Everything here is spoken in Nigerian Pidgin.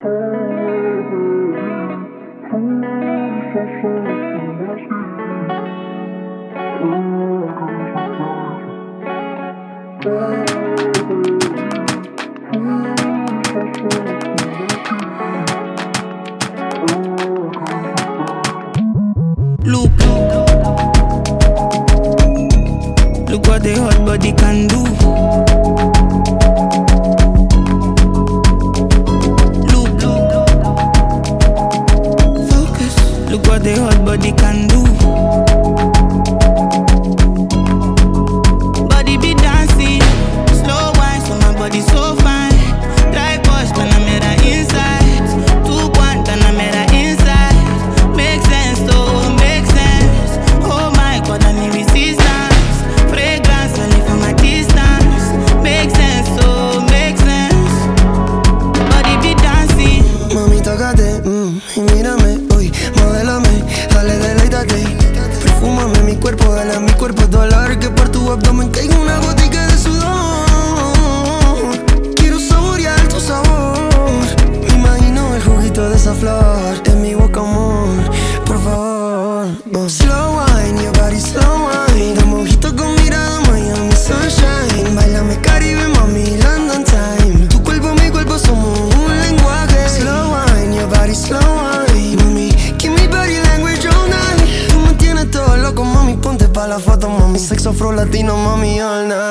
Look what the hot body can do. Look, focus. Look what the hot body can do. Body be dancing, slow wine, so my body so fine. Drive Porsche, Panamera inside. 2 Panamera inside. Make sense, oh, make sense. Oh my God, I need resistance. Fragrance, only from a distance. Make sense, oh, make sense. Body be dancing. Mami, tócate, y mírame, uy, modélame, dale, deleítate. Perfúmame mi cuerpo, dale a mi cuerpo dolor. Que por tu abdomen caiga una gotica de sudor. Quiero saborear tu sabor. Me imagino el juguito de esa flor en mi boca, amor, por favor. Slow wine, your body slow wine. De mojito con mirada, Miami sunshine. Bailame Caribe, mami, London time. Tu cuerpo, mi cuerpo, somos un lenguaje. Slow wine, your body slow wine. Mami, give me body language all night. Tú me tienes todo loco, mami, ponte pa' la foto, mami. Sexo afro latino, mami, all night.